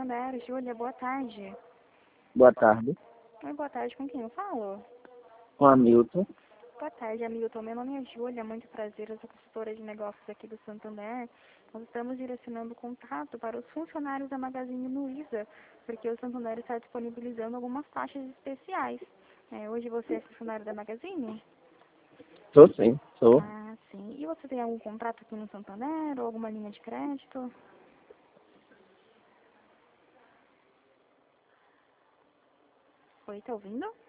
Santander. Júlia, boa tarde. Boa tarde. Oi, boa tarde. Com quem eu falo? Com a Milton. Boa tarde, Hamilton. Meu nome é Júlia, muito prazer. Eu sou consultora de negócios aqui do Santander. Nós estamos direcionando contato para os funcionários da Magazine Luiza, porque o Santander está disponibilizando algumas taxas especiais. Hoje você é funcionário da Magazine? Sou sim, sou. Ah, sim. E você tem algum contrato aqui no Santander ou alguma linha de crédito? Oi, tá ouvindo?